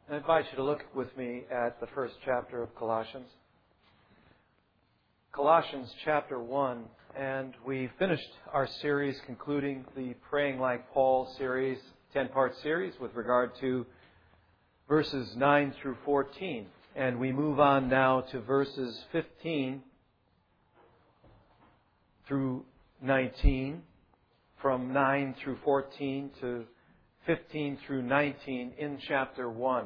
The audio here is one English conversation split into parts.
I invite you to look with me at the first chapter of Colossians. Colossians chapter 1. And we finished our series concluding the Praying Like Paul series, 10-part series with regard to verses 9 through 14. And we move on now to verses 15 through 19, from 9 through 14 to 15 through 19 in chapter 1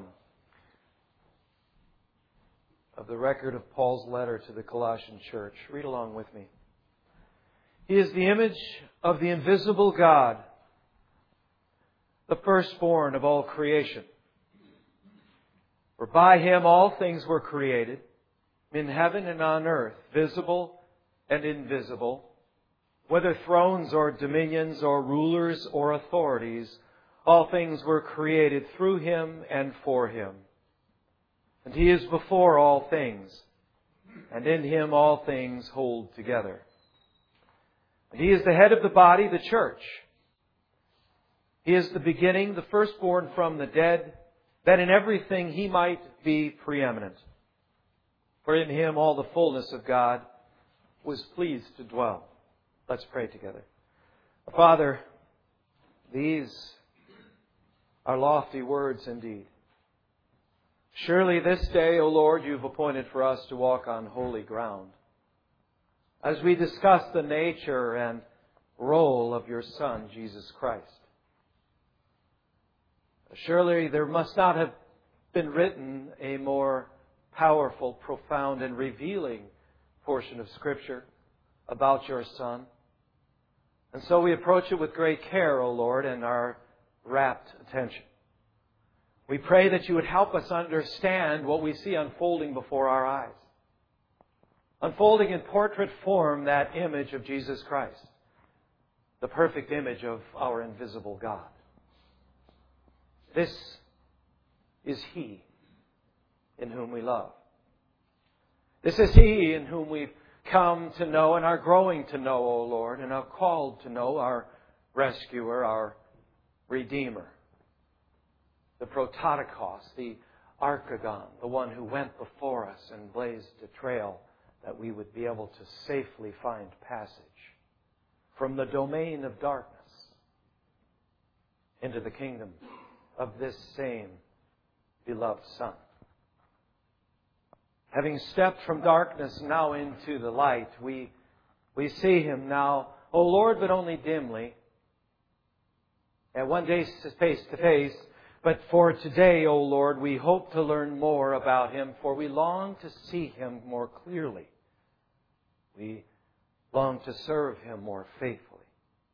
of the record of Paul's letter to the Colossian church. Read along with me. He is the image of the invisible God, the firstborn of all creation. For by Him all things were created, in heaven and on earth, visible and invisible, whether thrones or dominions or rulers or authorities, all things were created through Him and for Him. And He is before all things, and in Him all things hold together. And He is the head of the body, the church. He is the beginning, the firstborn from the dead, that in everything He might be preeminent. For in Him all the fullness of God was pleased to dwell. Let's pray together. Father, these are lofty words indeed. Surely this day, O Lord, You've appointed for us to walk on holy ground as we discuss the nature and role of Your Son, Jesus Christ. Surely there must not have been written a more powerful, profound, and revealing portion of Scripture about Your Son. And so we approach it with great care, O Lord, and our rapt attention. We pray that You would help us understand what we see unfolding before our eyes. Unfolding in portrait form that image of Jesus Christ, the perfect image of our invisible God. This is He in whom we love. This is He in whom we've come to know and are growing to know, O Lord, and are called to know, our rescuer, our Redeemer, the Prototokos, the Archegon, the one who went before us and blazed a trail that we would be able to safely find passage from the domain of darkness into the kingdom of this same beloved Son. Having stepped from darkness now into the light, we see Him now, O Lord, but only dimly. And one day face to face. But for today, O Lord, we hope to learn more about Him, for we long to see Him more clearly. We long to serve Him more faithfully.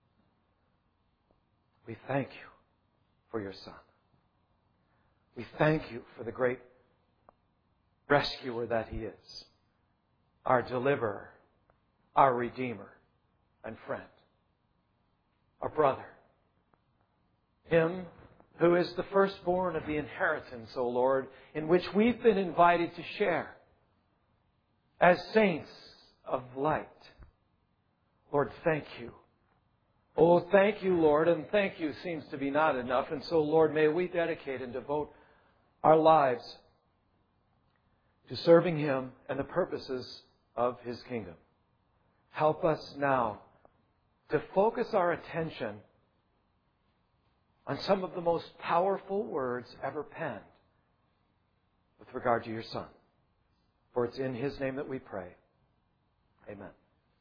We thank You for Your Son. We thank You for the great rescuer that He is, our deliverer, our Redeemer and friend, our brother. Him who is the firstborn of the inheritance, O Lord, in which we've been invited to share as saints of light. Lord, thank You. Oh, thank You, Lord, and thank You seems to be not enough. And so, Lord, may we dedicate and devote our lives to serving Him and the purposes of His kingdom. Help us now to focus our attention on some of the most powerful words ever penned with regard to Your Son. For it's in His name that we pray. Amen.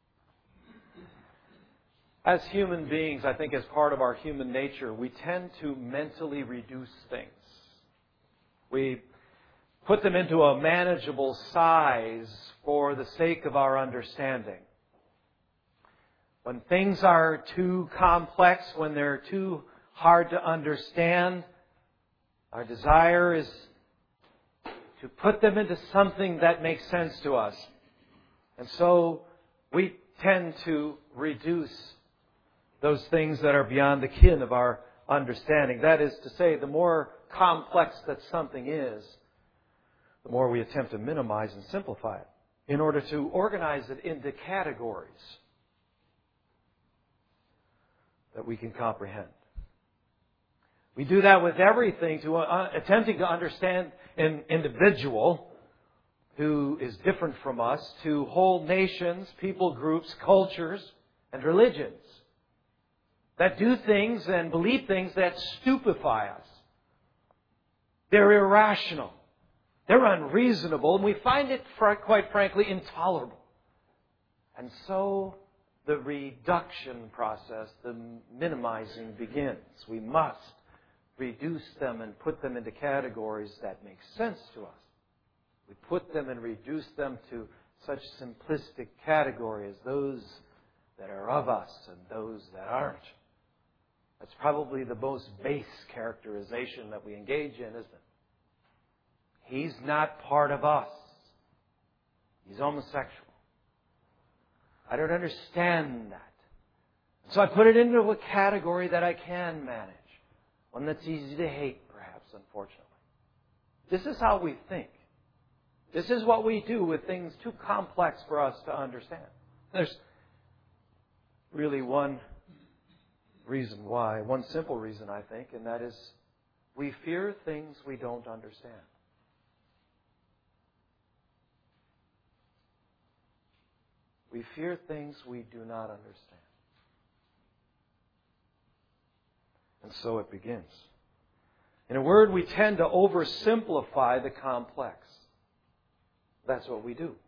As human beings, I think as part of our human nature, we tend to mentally reduce things. We put them into a manageable size for the sake of our understanding. When things are too complex, when they're too hard to understand, our desire is to put them into something that makes sense to us. And so we tend to reduce those things that are beyond the ken of our understanding. That is to say, the more complex that something is, the more we attempt to minimize and simplify it in order to organize it into categories that we can comprehend. We do that with everything, attempting to understand an individual who is different from us, to whole nations, people groups, cultures, and religions that do things and believe things that stupefy us. They're irrational. They're unreasonable, and we find it, quite frankly, intolerable. And so the reduction process, the minimizing begins. We must reduce them and put them into categories that make sense to us. We put them and reduce them to such simplistic categories, those that are of us and those that aren't. That's probably the most base characterization that we engage in, isn't it? He's not part of us. He's homosexual. I don't understand that. So I put it into a category that I can manage. One that's easy to hate, perhaps, unfortunately. This is how we think. This is what we do with things too complex for us to understand. There's really one reason why, one simple reason, I think, and that is we fear things we don't understand. We fear things we do not understand. And so it begins. In a word, we tend to oversimplify the complex. That's what we do.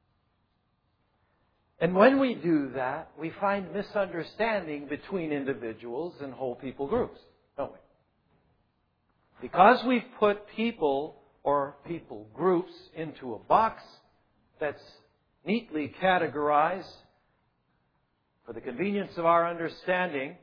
And when we do that, we find misunderstanding between individuals and whole people groups, don't we? Because we've put people or people groups into a box that's neatly categorized for the convenience of our understanding,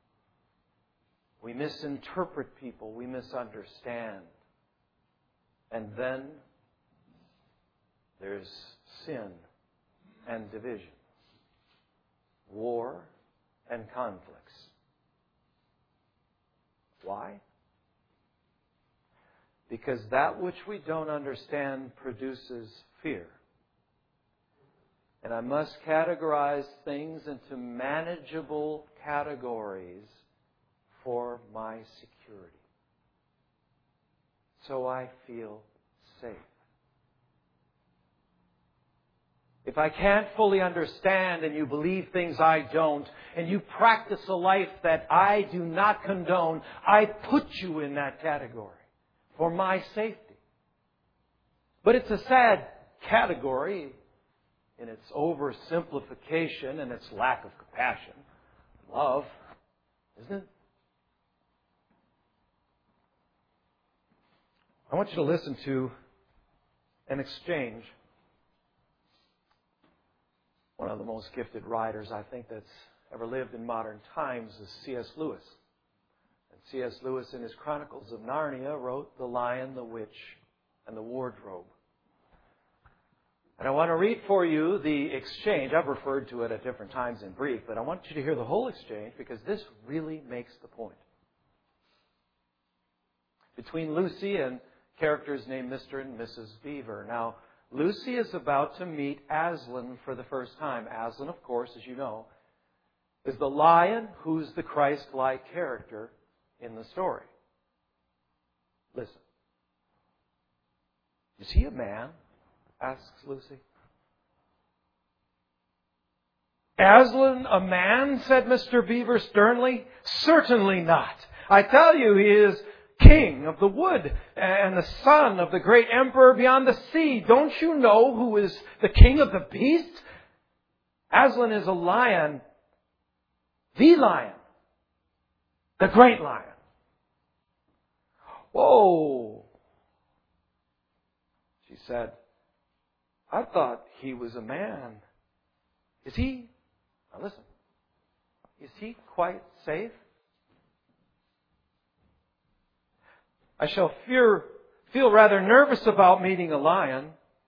we misinterpret people, we misunderstand. And then there's sin and division, war and conflicts. Why? Because that which we don't understand produces fear. And I must categorize things into manageable categories for my security. So I feel safe. If I can't fully understand and you believe things I don't, and you practice a life that I do not condone, I put you in that category for my safety. But it's a sad category in its oversimplification and its lack of compassion and love, isn't it? I want you to listen to an exchange. One of the most gifted writers, I think, that's ever lived in modern times is C.S. Lewis. And C.S. Lewis, in his Chronicles of Narnia, wrote The Lion, the Witch, and the Wardrobe. And I want to read for you the exchange. I've referred to it at different times in brief, but I want you to hear the whole exchange because this really makes the point. Between Lucy and characters named Mr. and Mrs. Beaver. Now, Lucy is about to meet Aslan for the first time. Aslan, of course, as you know, is the lion who's the Christ-like character in the story. Listen. Is he a man? Asks Lucy. Aslan, a man? Said Mr. Beaver sternly. Certainly not. I tell you, he is king of the wood and the son of the great emperor beyond the sea. Don't you know who is the king of the beasts? Aslan is a lion, the great lion. Whoa, she said. I thought he was a man. Is he? Now listen. Is he quite safe? I shall feel rather nervous about meeting a lion.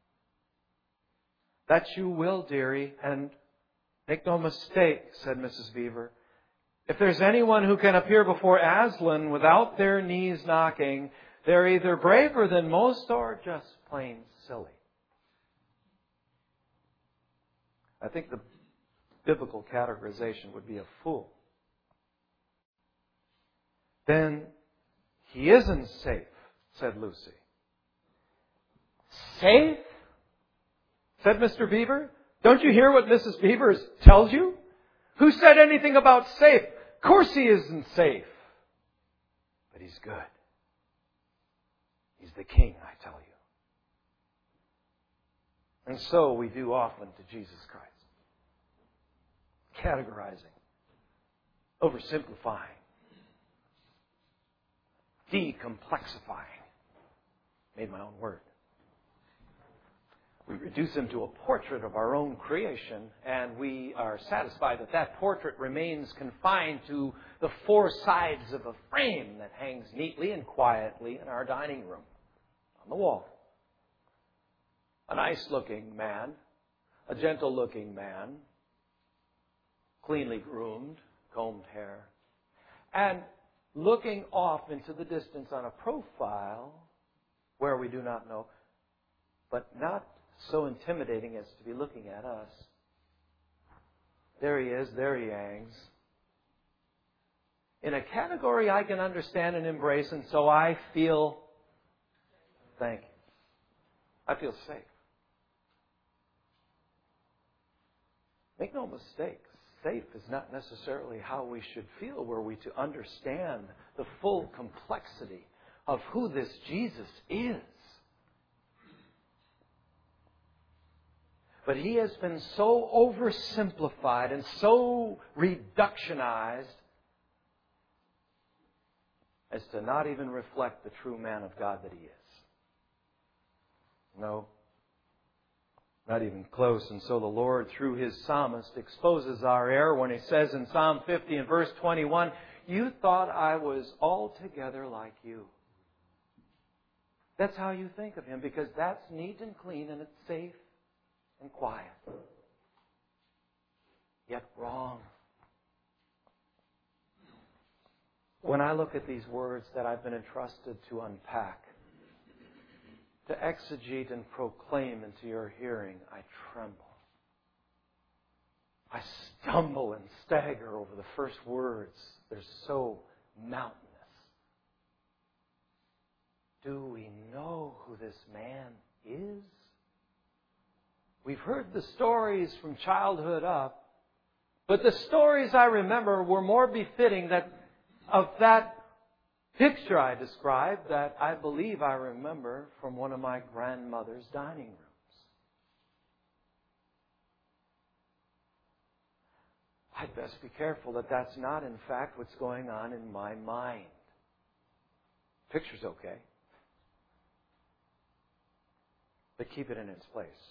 That you will, dearie, and make no mistake, said Mrs. Beaver. If there's anyone who can appear before Aslan without their knees knocking, they're either braver than most or just plain silly. I think the biblical categorization would be a fool. Then He isn't safe, said Lucy. Safe? Said Mr. Beaver. Don't you hear what Mrs. Beaver tells you? Who said anything about safe? Of course he isn't safe. But he's good. He's the King, I tell you. And so we do often to Jesus Christ. Categorizing. Oversimplifying. Decomplexifying. Made my own word. We reduce him to a portrait of our own creation, and we are satisfied that that portrait remains confined to the four sides of a frame that hangs neatly and quietly in our dining room on the wall. A nice-looking man, a gentle-looking man, cleanly groomed, combed hair, and looking off into the distance on a profile where we do not know, but not so intimidating as to be looking at us. There he is, there he hangs. In a category I can understand and embrace, and so I feel, thank you, I feel safe. Make no mistake, safe is not necessarily how we should feel were we to understand the full complexity of who this Jesus is. But he has been so oversimplified and so reductionized as to not even reflect the true man of God that he is. No, not even close. And so the Lord, through his psalmist, exposes our error when he says in Psalm 50 and verse 21, "You thought I was altogether like you." That's how you think of him, because that's neat and clean and it's safe and quiet. Yet wrong. When I look at these words that I've been entrusted to unpack, to exegete and proclaim into your hearing, I tremble. I stumble and stagger over the first words. They're so mountainous. Do we know who this man is? We've heard the stories from childhood up, but the stories I remember were more befitting of that picture I described that I believe I remember from one of my grandmother's dining rooms. I'd best be careful that that's not, in fact, what's going on in my mind. Picture's okay, but keep it in its place.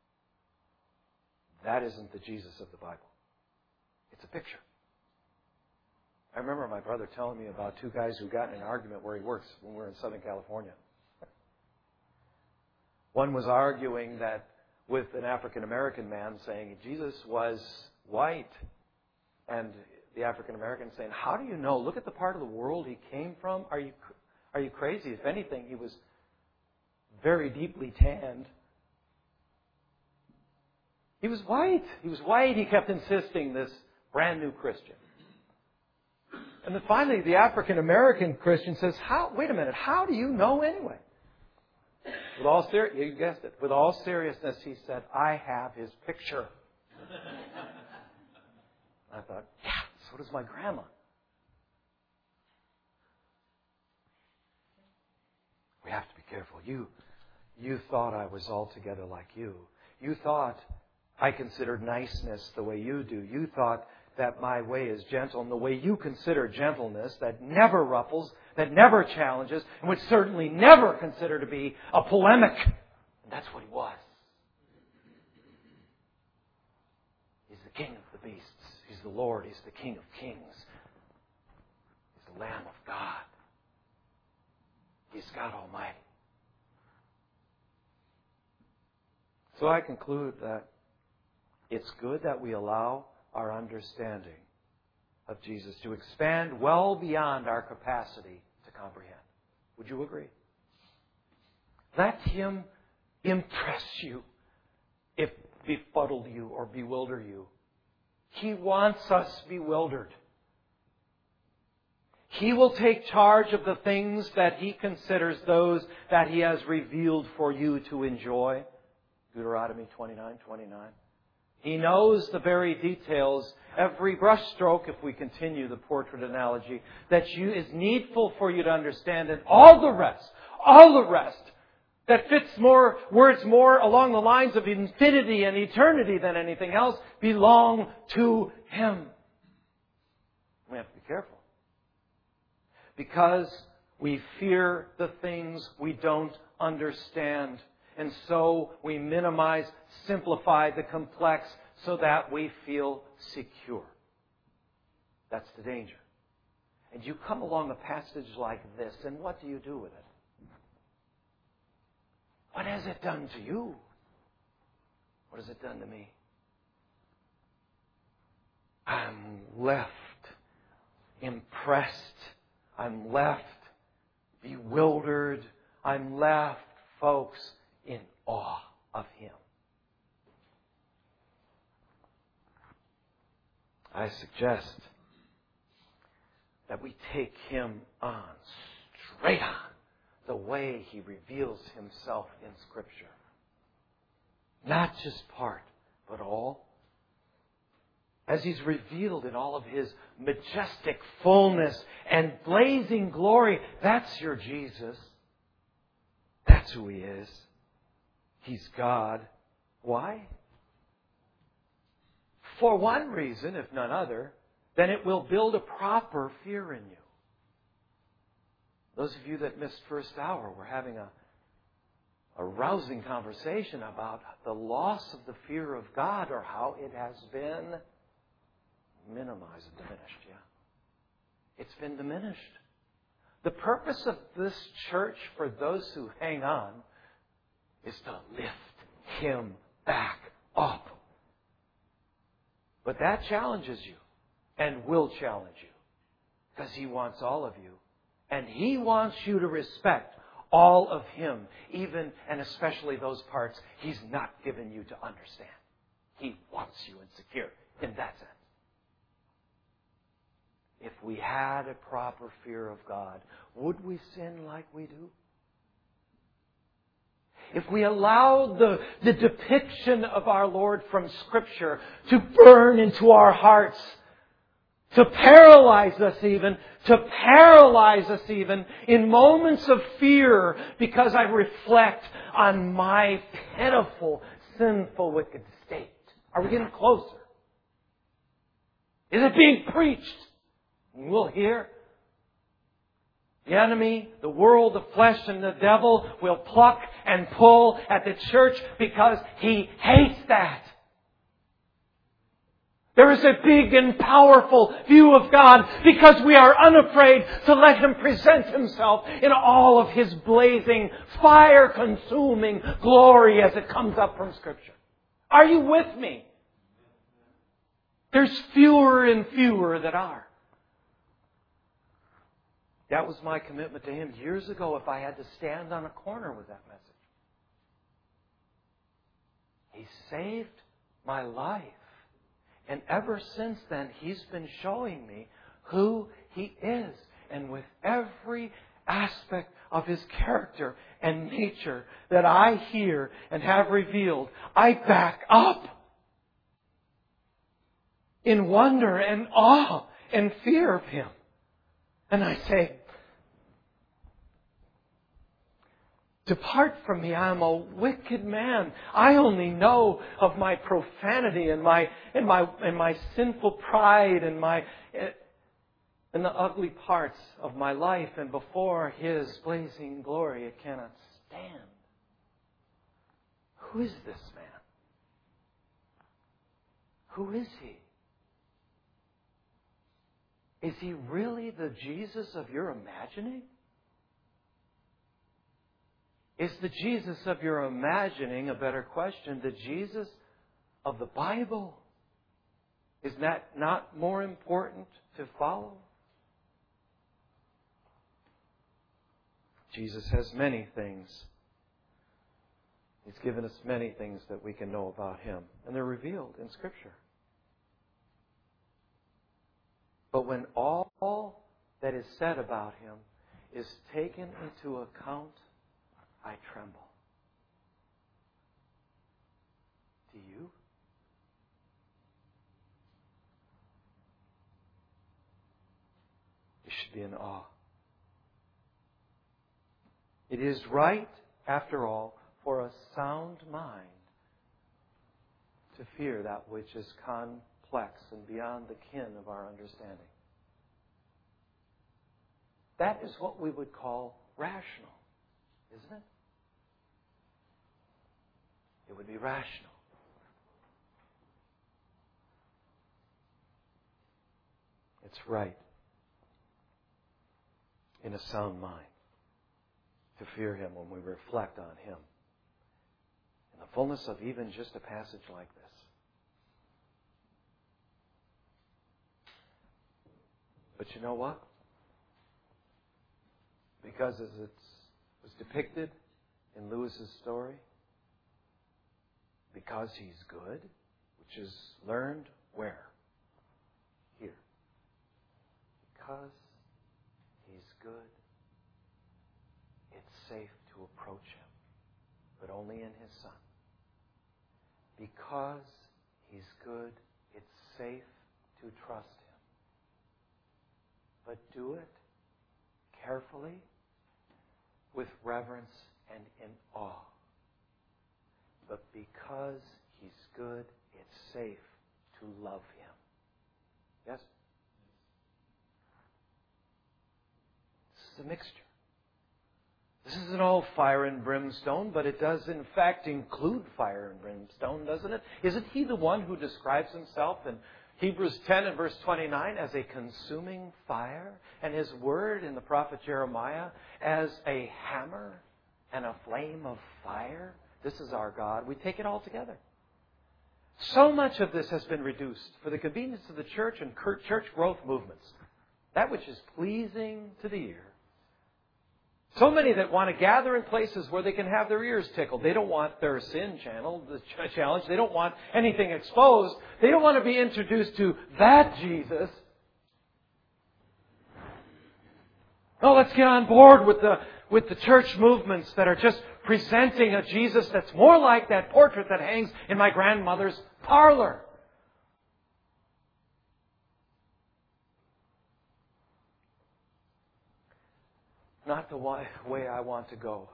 That isn't the Jesus of the Bible. It's a picture. I remember my brother telling me about two guys who got in an argument where he works when we were in Southern California. One was arguing that with an African-American man saying Jesus was white. And the African-American saying, "How do you know? Look at the part of the world he came from. Are you crazy? If anything, he was very deeply tanned." He was white. He was white. He kept insisting, this brand new Christian. And then finally, the African-American Christian says, wait a minute, how do you know anyway? You guessed it. With all seriousness, he said, "I have his picture." I thought, yeah, so does my grandma. We have to be careful. You thought I was altogether like you. You thought I considered niceness the way you do. You thought that my way is gentle, and the way you consider gentleness, that never ruffles, that never challenges, and would certainly never consider to be a polemic. And that's what he was. He's the King of the beasts. He's the Lord. He's the King of kings. He's the Lamb of God. He's God Almighty. So I conclude that it's good that we allow our understanding of Jesus to expand well beyond our capacity to comprehend. Would you agree? Let Him impress you if befuddle you or bewilder you. He wants us bewildered. He will take charge of the things that He considers those that He has revealed for you to enjoy. Deuteronomy 29:29. He knows the very details, every brushstroke, if we continue the portrait analogy, that is needful for you to understand. And all the rest that fits more, words more along the lines of infinity and eternity than anything else, belong to Him. We have to be careful. Because we fear the things we don't understand. And so we minimize, simplify the complex so that we feel secure. That's the danger. And you come along a passage like this, and what do you do with it? What has it done to you? What has it done to me? I'm left impressed. I'm left bewildered. I'm left, folks, in awe of Him. I suggest that we take Him on, straight on, the way He reveals Himself in Scripture. Not just part, but all. As He's revealed in all of His majestic fullness and blazing glory. That's your Jesus. That's who He is. He's God. Why? For one reason, if none other, then it will build a proper fear in you. Those of you that missed first hour were having a rousing conversation about the loss of the fear of God, or how it has been minimized and diminished. Yeah, it's been diminished. The purpose of this church for those who hang on is to lift Him back up. But that challenges you and will challenge you, because He wants all of you. And He wants you to respect all of Him, even and especially those parts He's not given you to understand. He wants you insecure in that sense. If we had a proper fear of God, would we sin like we do? If we allowed the depiction of our Lord from Scripture to burn into our hearts, to paralyze us even in moments of fear, because I reflect on my pitiful, sinful, wicked state. Are we getting closer? Is it being preached? We'll hear. The enemy, the world, the flesh, and the devil will pluck and pull at the church because he hates that. There is a big and powerful view of God because we are unafraid to let Him present Himself in all of His blazing, fire-consuming glory as it comes up from Scripture. Are you with me? There's fewer and fewer that are. That was my commitment to Him years ago, if I had to stand on a corner with that message. He saved my life. And ever since then, He's been showing me who He is. And with every aspect of His character and nature that I hear and have revealed, I back up in wonder and awe and fear of Him. And I say, depart from me, I am a wicked man. I only know of my profanity and my sinful pride and the ugly parts of my life, and before His blazing glory it cannot stand. Who is this man? Who is He? Is He really the Jesus of your imagining? Is the Jesus of your imagining, a better question, the Jesus of the Bible? Is that not more important to follow? Jesus has many things. He's given us many things that we can know about Him, and they're revealed in Scripture. But when all that is said about Him is taken into account, I tremble. Do you? You should be in awe. It is right, after all, for a sound mind to fear that which is complex and beyond the ken of our understanding. That is what we would call rational, isn't it? It would be rational. It's right in a sound mind to fear Him when we reflect on Him in the fullness of even just a passage like this. But you know what? Because as it was depicted in Lewis's story, because He's good, which is learned where? Here. Because He's good, it's safe to approach Him, but only in His Son. Because He's good, it's safe to trust Him. But do it carefully, with reverence and in awe. But because He's good, it's safe to love Him. Yes? This is a mixture. This isn't all fire and brimstone, but it does in fact include fire and brimstone, doesn't it? Isn't He the one who describes Himself in Hebrews 10 and verse 29 as a consuming fire, and His word in the prophet Jeremiah as a hammer and a flame of fire? This is our God. We take it all together. So much of this has been reduced for the convenience of the church and church growth movements. That which is pleasing to the ear. So many that want to gather in places where they can have their ears tickled. They don't want their sin challenged. They don't want anything exposed. They don't want to be introduced to that Jesus. Oh, let's get on board with the church movements that are just presenting a Jesus that's more like that portrait that hangs in my grandmother's parlor. Not the way I want to go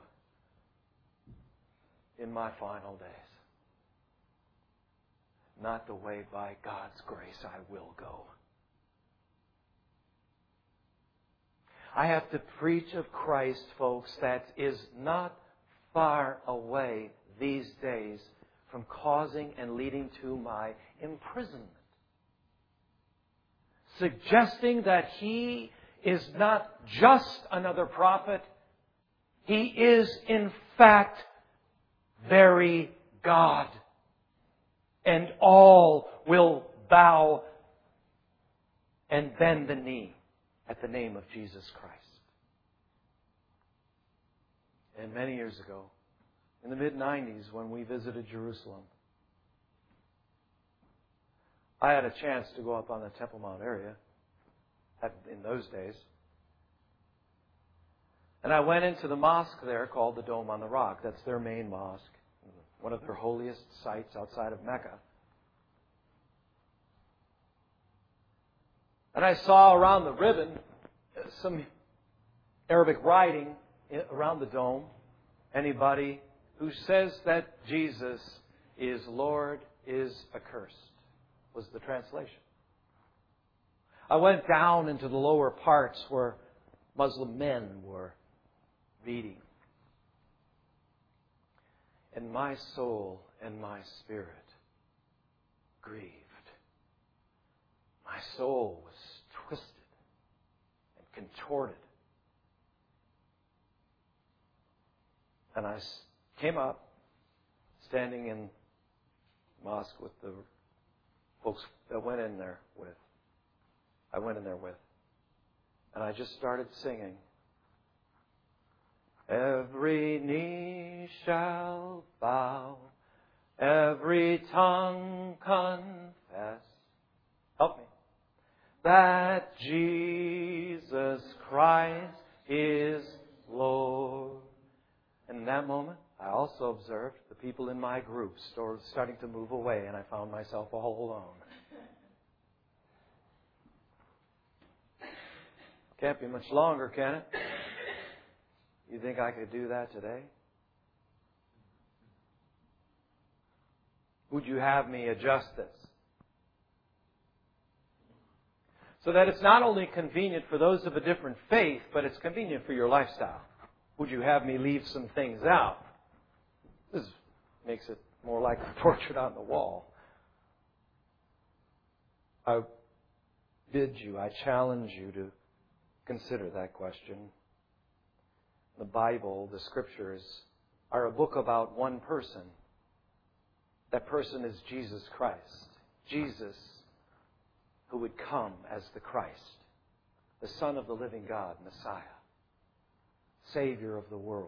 in my final days. Not the way, by God's grace, I will go. I have to preach of Christ, folks, that is not far away these days from causing and leading to my imprisonment. Suggesting that He is not just another prophet. He is, in fact, very God. And all will bow and bend the knee at the name of Jesus Christ. And many years ago, in the mid-90s, when we visited Jerusalem, I had a chance to go up on the Temple Mount area in those days. And I went into the mosque there called the Dome on the Rock. That's their main mosque, one of their holiest sites outside of Mecca. And I saw around the ribbon some Arabic writing around the dome. Anybody who says that Jesus is Lord is accursed, was the translation. I went down into the lower parts where Muslim men were reading. And my soul and my spirit grieved. My soul was twisted and contorted. And I came up, standing in the mosque with the folks that I went in there with. And I just started singing. Every knee shall bow, every tongue confess. Help me. That Jesus Jesus Christ is Lord. And in that moment, I also observed the people in my group starting to move away, and I found myself all alone. Can't be much longer, can it? You think I could do that today? Would you have me adjust this? So that it's not only convenient for those of a different faith, but it's convenient for your lifestyle. Would you have me leave some things out? This makes it more like a portrait on the wall. I challenge you to consider that question. The Bible, the Scriptures, are a book about one person. That person is Jesus Christ. Jesus, who would come as the Christ, the Son of the living God, Messiah, Savior of the world.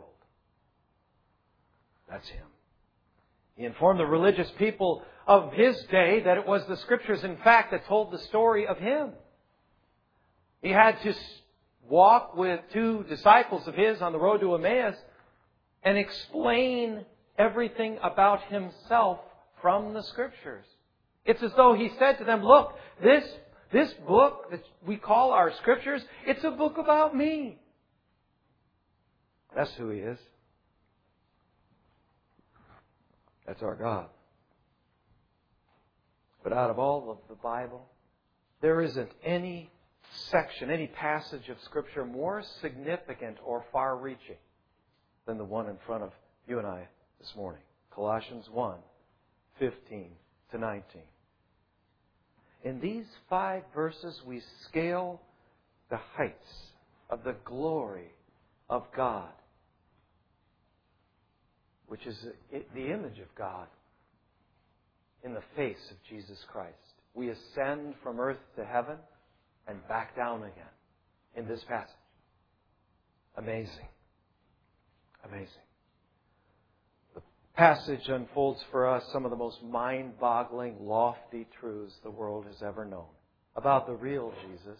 That's Him. He informed the religious people of His day that it was the Scriptures, in fact, that told the story of Him. He had to walk with two disciples of His on the road to Emmaus and explain everything about Himself from the Scriptures. It's as though He said to them, look, this book that we call our Scriptures, it's a book about me. That's who He is. That's our God. But out of all of the Bible, there isn't any section, any passage of Scripture more significant or far-reaching than the one in front of you and I this morning. Colossians 1:15 to 19. In these 5 verses, we scale the heights of the glory of God, which is the image of God in the face of Jesus Christ. We ascend from earth to heaven and back down again in this passage. Amazing. Amazing. The passage unfolds for us some of the most mind-boggling, lofty truths the world has ever known about the real Jesus.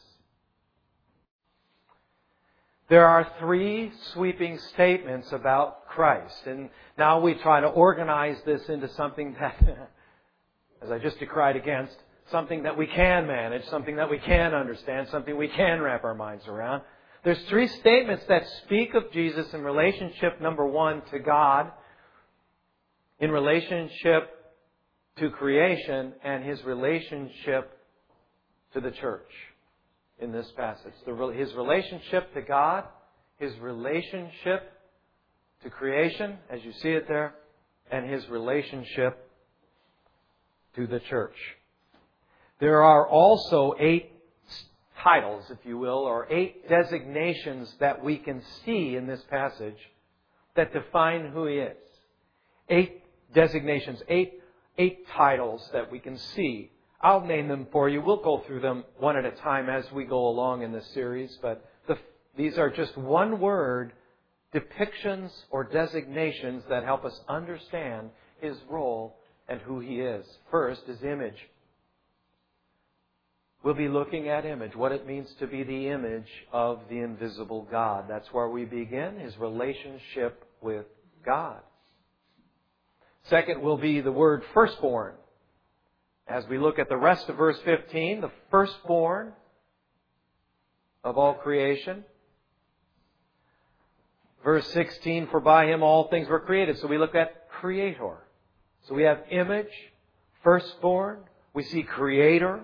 There are 3 sweeping statements about Christ. And now we try to organize this into something that, as I just decried against, something that we can manage, something that we can understand, something we can wrap our minds around. There's 3 statements that speak of Jesus in relationship, number 1, to God, in relationship to creation, and His relationship to the church in this passage. His relationship to God, His relationship to creation, as you see it there, and His relationship to the church. There are also 8 titles, if you will, or 8 designations that we can see in this passage that define who He is. 8 designations, 8 titles that we can see. I'll name them for you. We'll go through them one at a time as we go along in this series, but these are just one-word depictions or designations that help us understand His role and who He is. First is image. We'll be looking at image, what it means to be the image of the invisible God. That's where we begin, His relationship with God. Second will be the word firstborn. As we look at the rest of verse 15, the firstborn of all creation. Verse 16, for by Him all things were created. So we look at creator. So we have image, firstborn. We see creator.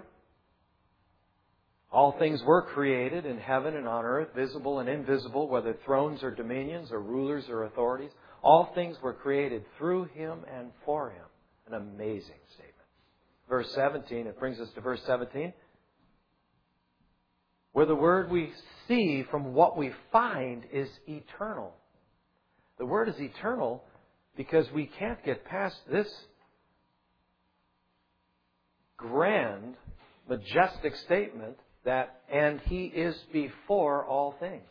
All things were created in heaven and on earth, visible and invisible, whether thrones or dominions or rulers or authorities. All things were created through Him and for Him. An amazing statement. Verse 17, it brings us to verse 17, where the word we see from what we find is eternal. The word is eternal because we can't get past this grand, majestic statement that, and He is before all things.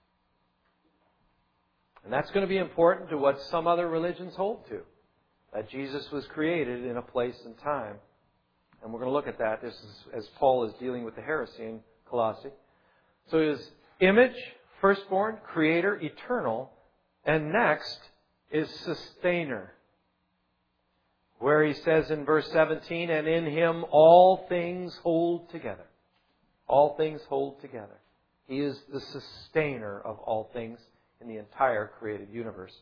And that's going to be important to what some other religions hold to. That Jesus was created in a place and time. And we're going to look at that. This is as Paul is dealing with the heresy in Colossae. So Image, firstborn, creator, eternal, and next is sustainer. Where he says in verse 17, and in Him all things hold together. All things hold together. He is the sustainer of all things in the entire created universe.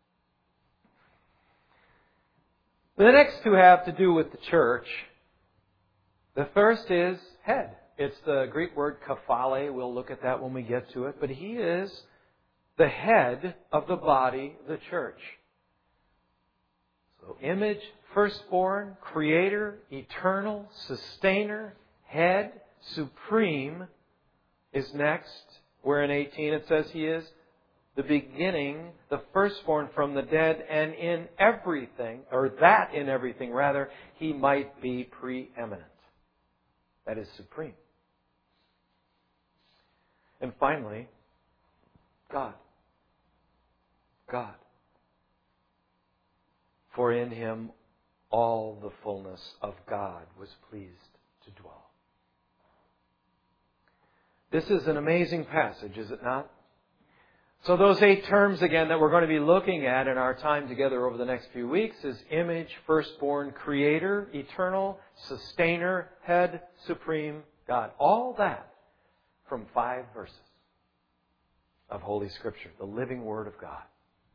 The next two have to do with the church. The first is head. It's the Greek word kephale. We'll look at that when we get to it. But He is the head of the body, the church. So image, firstborn, creator, eternal, sustainer, head, supreme is next. Where in 18 it says He is the beginning, the firstborn from the dead, and in everything, or that in everything rather, He might be preeminent. That is supreme. And finally, God. God. For in Him all the fullness of God was pleased to dwell. This is an amazing passage, is it not? So those 8 terms again that we're going to be looking at in our time together over the next few weeks is image, firstborn, creator, eternal, sustainer, head, supreme, God. All that from 5 verses of Holy Scripture, the living Word of God.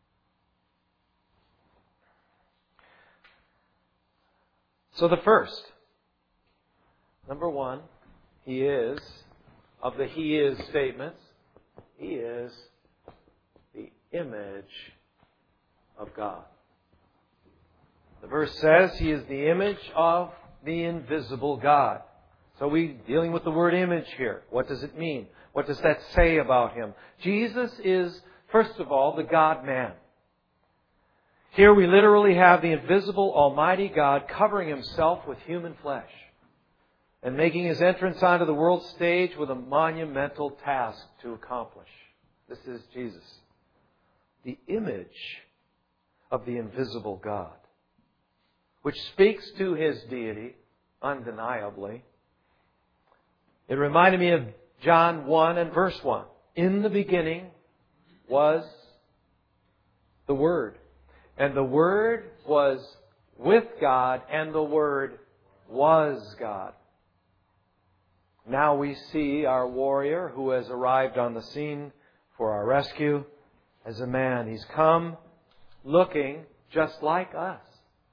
So the first, number 1, He is, of the He is statements, He is the image of God. The verse says He is the image of the invisible God. So we're dealing with the word image here. What does it mean? What does that say about Him? Jesus is, first of all, the God-man. Here we literally have the invisible Almighty God covering Himself with human flesh and making His entrance onto the world stage with a monumental task to accomplish. This is Jesus, the image of the invisible God, which speaks to His deity undeniably. It reminded me of John 1 and verse 1. In the beginning was the Word. And the Word was with God, and the Word was God. Now we see our warrior who has arrived on the scene for our rescue as a man. He's come looking just like us.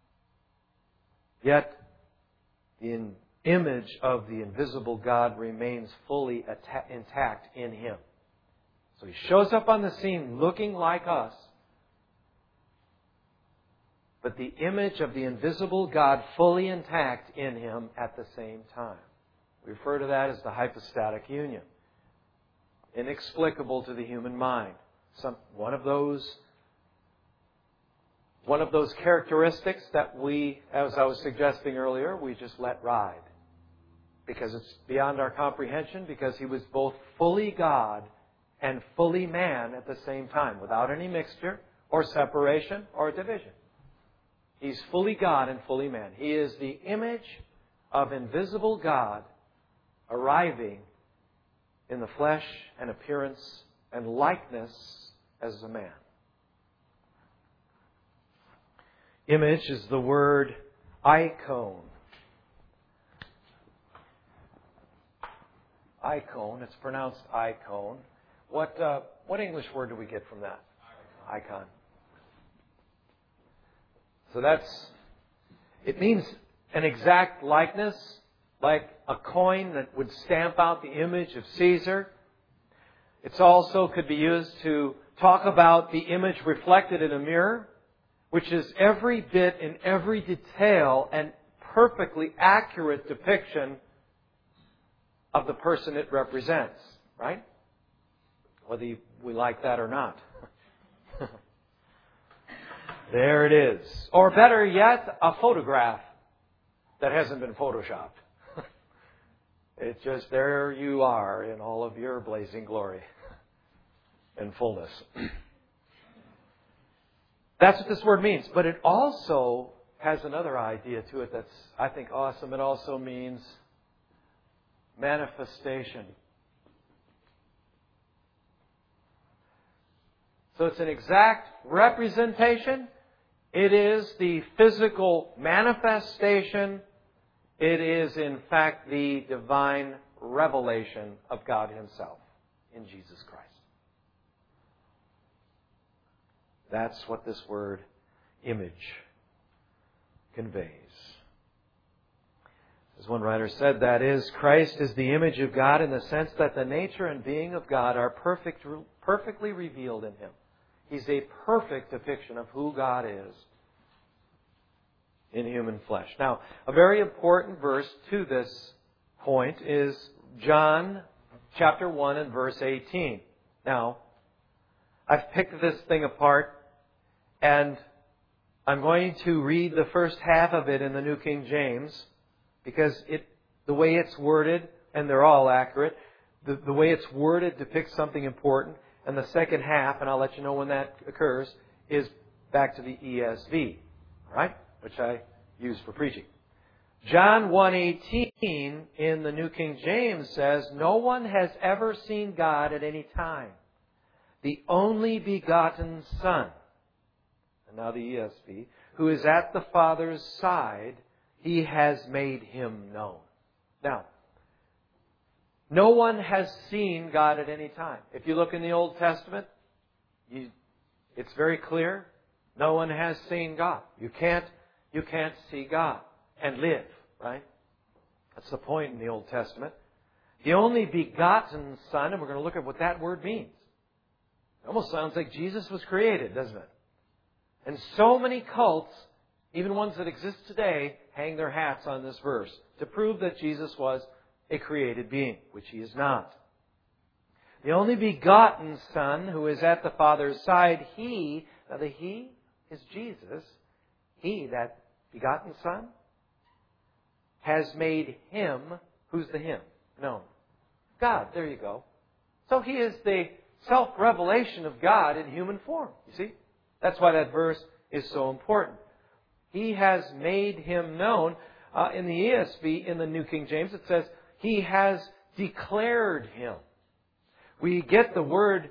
Yet the image of the invisible God remains fully intact in Him. So He shows up on the scene looking like us, but the image of the invisible God fully intact in Him at the same time. We refer to that as the hypostatic union. Inexplicable to the human mind. One of those characteristics that we, as I was suggesting earlier, we just let ride. Because it's beyond our comprehension, because He was both fully God and fully man at the same time, without any mixture or separation or division. He's fully God and fully man. He is the image of invisible God arriving in the flesh and appearance and likeness as a man. Image is the word icon. Icon, it's pronounced icon. What English word do we get from that? Icon. So it means an exact likeness, like a coin that would stamp out the image of Caesar. It also could be used to talk about the image reflected in a mirror, which is every bit in every detail and perfectly accurate depiction of the person it represents, right? Whether we like that or not. There it is. Or better yet, a photograph that hasn't been photoshopped. It's just there you are in all of your blazing glory and fullness. That's what this word means. But it also has another idea to it that's, I think, awesome. It also means manifestation. So it's an exact representation. It is the physical manifestation. It is, in fact, the divine revelation of God Himself in Jesus Christ. That's what this word image conveys. As one writer said, that is, Christ is the image of God in the sense that the nature and being of God are perfectly revealed in Him. He's a perfect depiction of who God is in human flesh. Now, a very important verse to this point is John chapter 1 and verse 18. Now, I've picked this thing apart, and I'm going to read the first half of it in the New King James, because the way it's worded, and they're all accurate, the way it's worded depicts something important. And the second half, and I'll let you know when that occurs, is back to the ESV, right? Which I use for preaching. John 1:18 in the New King James says, "No one has ever seen God at any time. The only begotten Son," and now the ESV, "who is at the Father's side, He has made Him known." Now, no one has seen God at any time. If you look in the Old Testament, it's very clear. No one has seen God. You can't see God and live, right? That's the point in the Old Testament. The only begotten Son, and we're going to look at what that word means. It almost sounds like Jesus was created, doesn't it? And so many cults, even ones that exist today, hang their hats on this verse to prove that Jesus was a created being, which He is not. The only begotten Son who is at the Father's side, He, now the He is Jesus, He, that begotten Son, has made Him, who's the Him? Known. God, there you go. So He is the self-revelation of God in human form, you see? That's why that verse is so important. He has made Him known. In the ESV, in the New King James, it says, He has declared Him. We get the word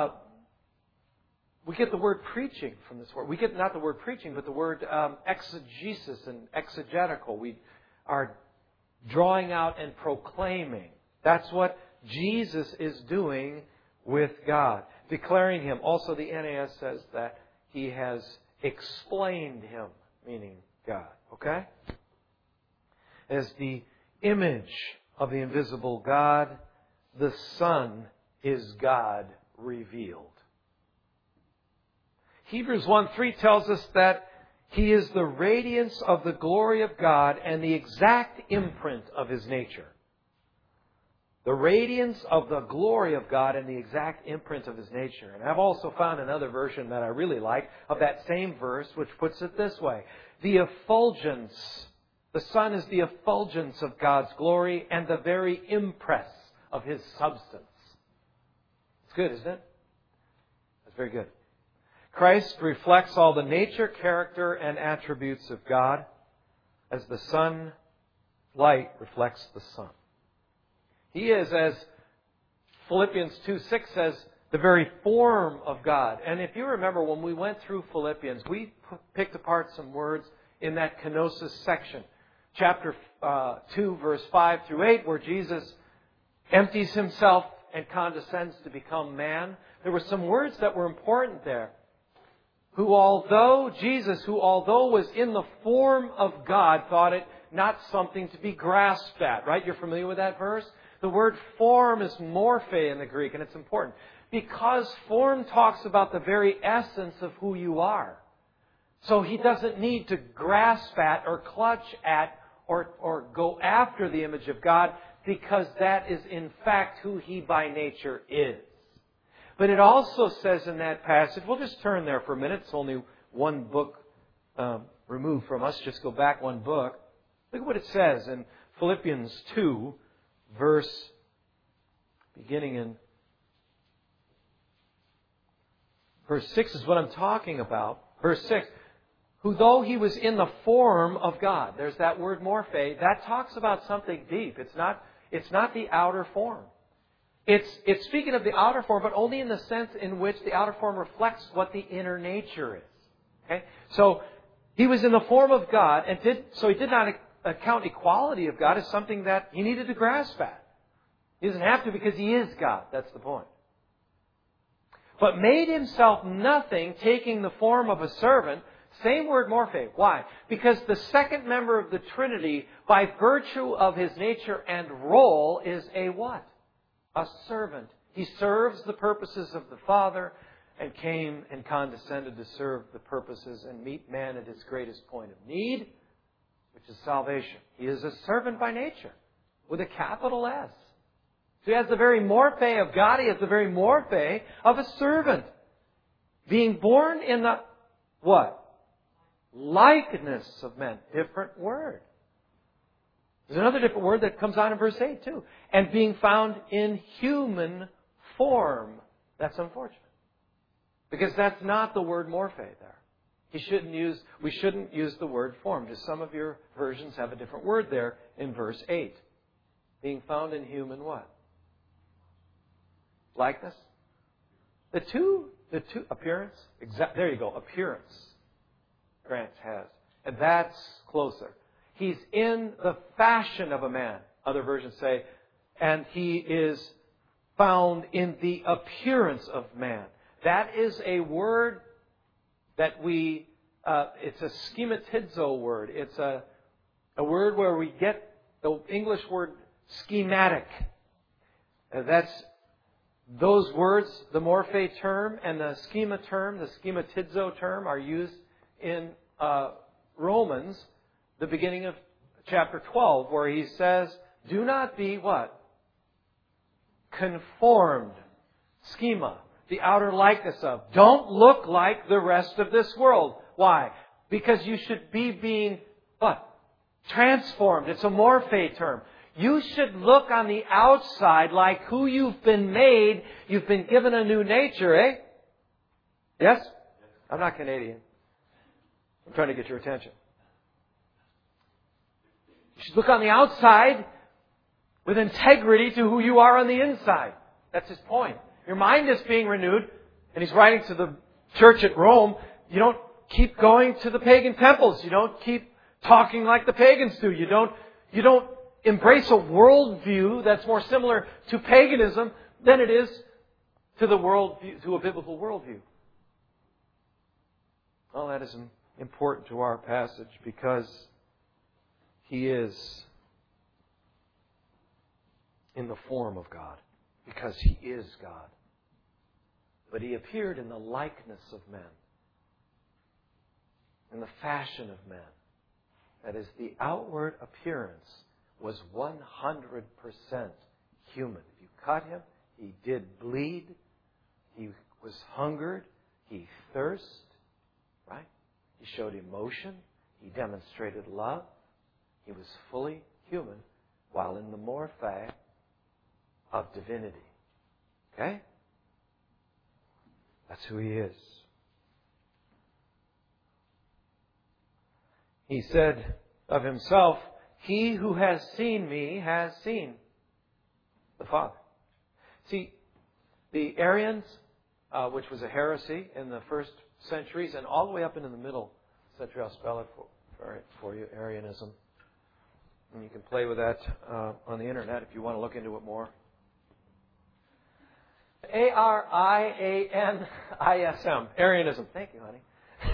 preaching from this word. We get not the word preaching, but the word exegesis and exegetical. We are drawing out and proclaiming. That's what Jesus is doing with God, declaring Him. Also, the NAS says that He has explained Him, meaning God. Okay? As the image of the invisible God, the Son is God revealed. Hebrews 1:3 tells us that He is the radiance of the glory of God and the exact imprint of His nature. The radiance of the glory of God and the exact imprint of His nature. And I've also found another version that I really like of that same verse, which puts it this way. The effulgence, the Son is the effulgence of God's glory and the very impress of His substance. It's good, isn't it? That's very good. Christ reflects all the nature, character, and attributes of God as the sun light reflects the sun. He is, as Philippians 2:6 says, the very form of God. And if you remember when we went through Philippians, we picked apart some words in that kenosis section. Chapter 2, verse 5 through 8, where Jesus empties Himself and condescends to become man. There were some words that were important there. Jesus, who although was in the form of God, thought it not something to be grasped at. Right? You're familiar with that verse? The word form is morphe in the Greek, and it's important. Because form talks about the very essence of who you are. So He doesn't need to grasp at or clutch at or go after the image of God, because that is in fact who He by nature is. But it also says in that passage, we'll just turn there for a minute. It's only one book removed from us. Just go back one book. Look at what it says in Philippians 2, beginning in verse 6 is what I'm talking about. Verse 6, who though He was in the form of God, there's that word morphe, that talks about something deep. It's not the outer form. it's speaking of the outer form, but only in the sense in which the outer form reflects what the inner nature is. Okay? So He was in the form of God, and He did not account equality of God as something that He needed to grasp at. He doesn't have to because He is God. That's the point. But made Himself nothing, taking the form of a servant. Same word, morphe. Why? Because the second member of the Trinity, by virtue of His nature and role, is a what? A servant. He serves the purposes of the Father and came and condescended to serve the purposes and meet man at his greatest point of need, which is salvation. He is a servant by nature, with a capital S. So He has the very morphe of God. He has the very morphe of a servant. Being born in the what? Likeness of men. Different word. There's another different word that comes on in verse 8 too. And being found in human form. That's unfortunate. Because that's not the word morphe there. We shouldn't use the word form. Just some of your versions have a different word there in verse 8. Being found in human what? Likeness? The two appearance. There you go. Appearance. Grant has. And that's closer. He's in the fashion of a man. Other versions say, and He is found in the appearance of man. That is a word that it's a schematizo word. It's a word where we get the English word schematic. That's those words, the morphe term and the schema term, the schematizo term, are used in Romans, the beginning of chapter 12, where he says, do not be what? Conformed. Schema. The outer likeness of. Don't look like the rest of this world. Why? Because you should be being what? Transformed. It's a morphe term. You should look on the outside like who you've been made. You've been given a new nature, eh? Yes? I'm not Canadian. I'm trying to get your attention. You should look on the outside with integrity to who you are on the inside. That's his point. Your mind is being renewed, and he's writing to the church at Rome. You don't keep going to the pagan temples. You don't keep talking like the pagans do. You don't embrace a worldview that's more similar to paganism than it is to a biblical worldview. Well, that is important to our passage because He is in the form of God. Because He is God. But He appeared in the likeness of men. In the fashion of men. That is, the outward appearance was 100% human. If you cut Him, He did bleed. He was hungered. He thirsted. Right? He showed emotion. He demonstrated love. He was fully human while in the morphe of divinity. Okay? That's who He is. He said of Himself, He who has seen me has seen the Father. See, the Arians, which was a heresy in the first centuries and all the way up into the middle century, I'll spell it for you, Arianism. And you can play with that on the internet if you want to look into it more. Arianism. Arianism. Thank you, honey.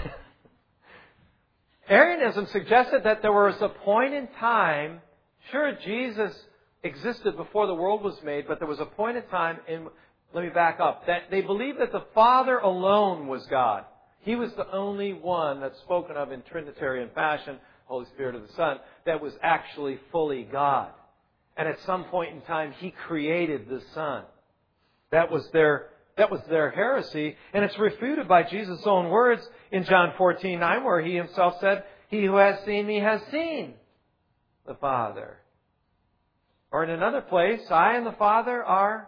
Arianism suggested that there was a point in time, sure, Jesus existed before the world was made, but there was a point in time let me back up, that they believed that the Father alone was God. He was the only one that's spoken of in Trinitarian fashion, Holy Spirit of the Son, that was actually fully God. And at some point in time, He created the Son. That was their heresy, and it's refuted by Jesus' own words in John 14:9, where He Himself said, He who has seen me has seen the Father. Or in another place, I and the Father are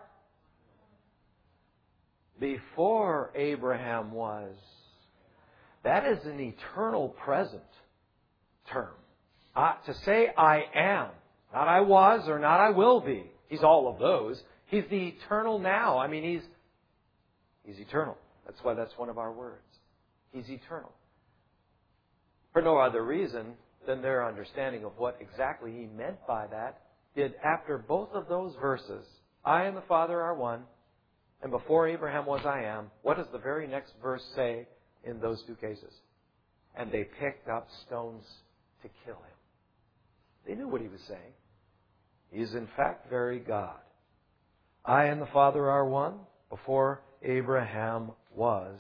before Abraham was. That is an eternal present term. To say I am, not I was or not I will be. He's all of those. He's the eternal now. I mean, He's eternal. That's why that's one of our words. He's eternal. For no other reason than their understanding of what exactly He meant by that did, after both of those verses, I and the Father are one, and before Abraham was I am, what does the very next verse say in those two cases? And they picked up stones to kill Him. They knew what He was saying. He is in fact very God. I and the Father are one. Before Abraham was,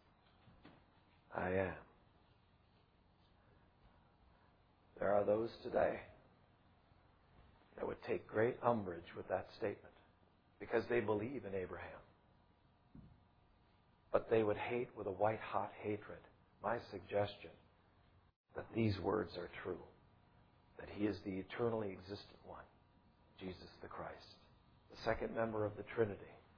I am. There are those today that would take great umbrage with that statement because they believe in Abraham. But they would hate with a white-hot hatred my suggestion that these words are true, that He is the eternally existent one, Jesus the Christ, the second member of the Trinity.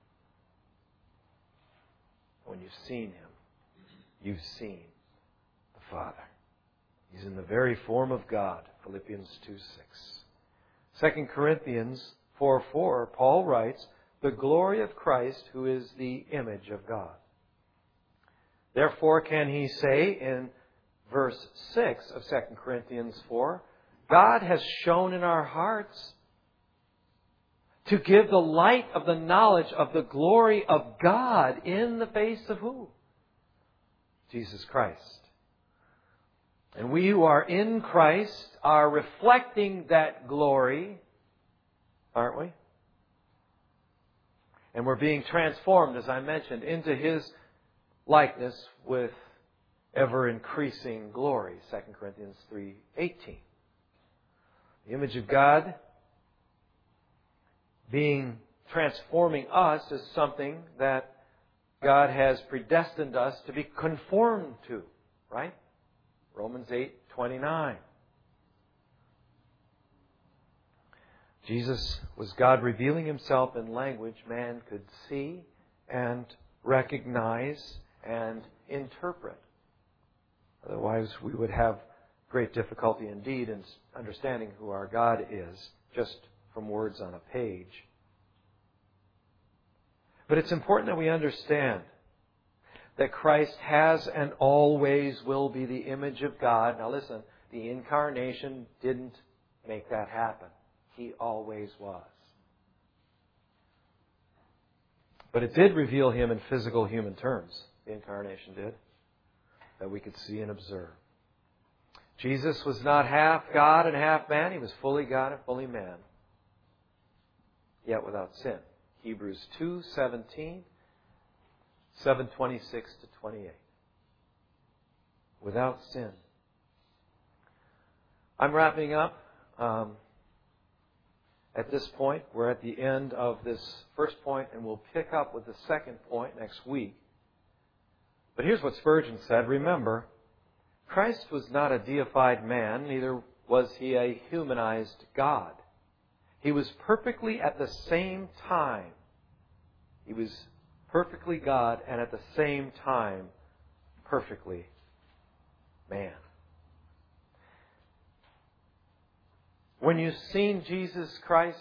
When you've seen Him, you've seen the Father. He's in the very form of God, Philippians 2:6. 2 Corinthians 4:4, Paul writes, the glory of Christ, who is the image of God. Therefore can he say in verse 6 of 2 Corinthians 4, God has shone in our hearts to give the light of the knowledge of the glory of God in the face of who? Jesus Christ. And we who are in Christ are reflecting that glory, aren't we? And we're being transformed, as I mentioned, into His likeness with ever-increasing glory. 2 Corinthians 3:18. The image of God transforming us is something that God has predestined us to be conformed to, right? Romans 8:29. Jesus was God revealing Himself in language man could see and recognize and interpret. Otherwise, we would have great difficulty indeed in understanding who our God is just from words on a page. But it's important that we understand that Christ has and always will be the image of God. Now listen, the incarnation didn't make that happen. He always was. But it did reveal Him in physical human terms. The incarnation did. That we could see and observe. Jesus was not half God and half man. He was fully God and fully man. Yet without sin. Hebrews 2:17, 7:26 to 28. Without sin. I'm wrapping up. At this point, we're at the end of this first point, and we'll pick up with the second point next week. But here's what Spurgeon said. Remember, Christ was not a deified man, neither was He a humanized God. He was perfectly at the same time. He was perfectly God and at the same time perfectly man. When you've seen Jesus Christ,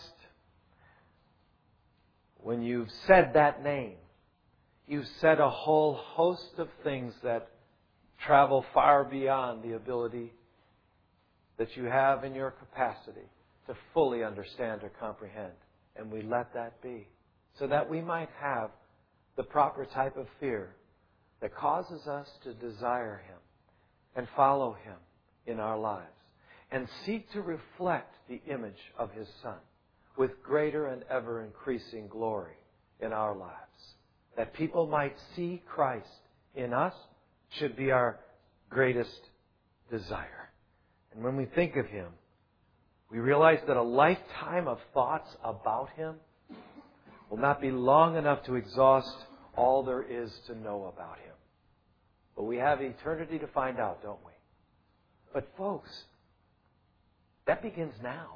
when you've said that name, you've said a whole host of things that travel far beyond the ability that you have in your capacity to fully understand or comprehend. And we let that be, so that we might have the proper type of fear that causes us to desire Him and follow Him in our lives and seek to reflect the image of His Son with greater and ever increasing glory in our lives. That people might see Christ in us should be our greatest desire. And when we think of Him, we realize that a lifetime of thoughts about Him will not be long enough to exhaust all there is to know about Him. But we have eternity to find out, don't we? But folks, that begins now.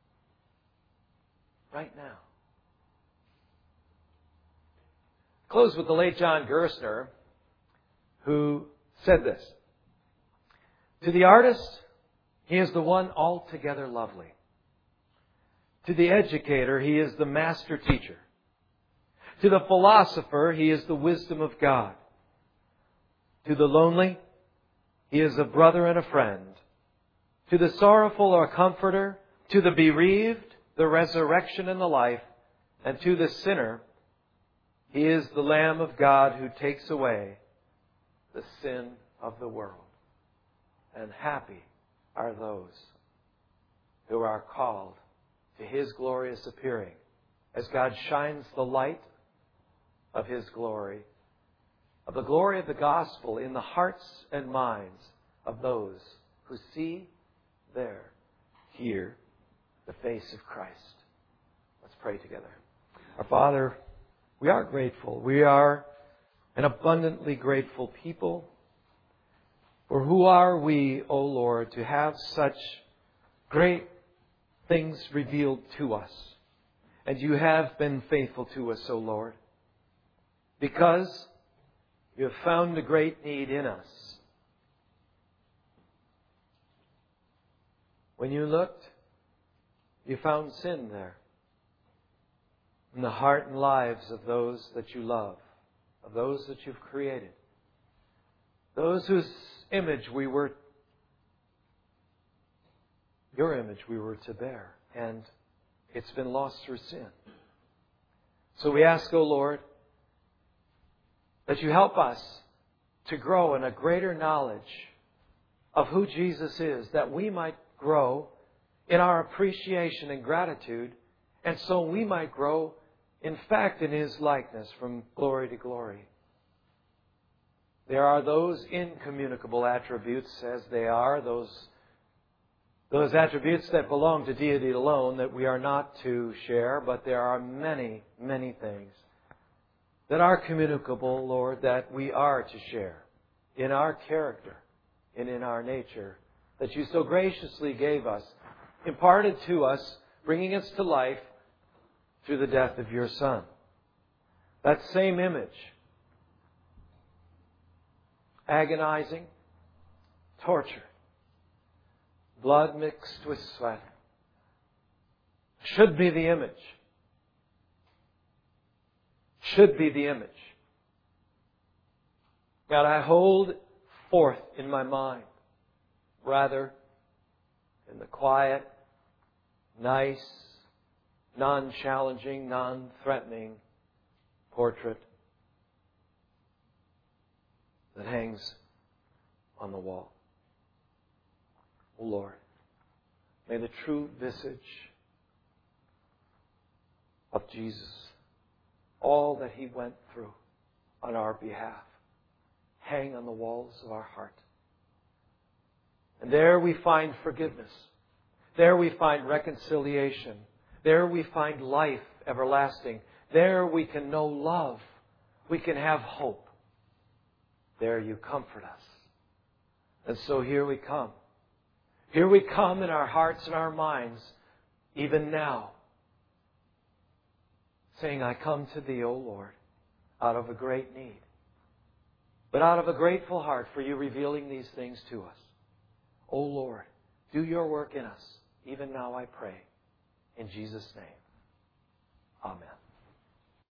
Right now. Close with the late John Gerstner, who said this. To the artist, he is the one altogether lovely. To the educator, he is the master teacher. To the philosopher, He is the wisdom of God. To the lonely, He is a brother and a friend. To the sorrowful, a comforter. To the bereaved, the resurrection and the life. And to the sinner, He is the Lamb of God who takes away the sin of the world. And happy are those who are called to His glorious appearing as God shines the light of His glory, of the glory of the gospel in the hearts and minds of those who see, hear the face of Christ. Let's pray together. Our Father, we are grateful. We are an abundantly grateful people. For who are we, O Lord, to have such great things revealed to us? And You have been faithful to us, O Lord, because You have found a great need in us. When You looked, You found sin there in the heart and lives of those that You love, of those that You've created, those whose image Your image we were to bear, and it's been lost through sin. So we ask, O Lord, that You help us to grow in a greater knowledge of who Jesus is, that we might grow in our appreciation and gratitude, and so we might grow, in fact, in His likeness from glory to glory. There are those incommunicable attributes, as they are, those attributes that belong to deity alone that we are not to share, but there are many, many things that are communicable, Lord, that we are to share in our character and in our nature, that You so graciously gave us, imparted to us, bringing us to life through the death of Your Son. That same image, agonizing, tortured, blood mixed with sweat, should be the image. Should be the image. God, I hold forth in my mind, rather in the quiet, nice, non-challenging, non-threatening portrait that hangs on the wall. O Lord, may the true visage of Jesus, all that He went through on our behalf, hang on the walls of our heart. And there we find forgiveness. There we find reconciliation. There we find life everlasting. There we can know love. We can have hope. There You comfort us. And so here we come. Here we come in our hearts and our minds, even now, saying, I come to Thee, O Lord, out of a great need, but out of a grateful heart for You revealing these things to us. O Lord, do Your work in us. Even now I pray. In Jesus' name. Amen.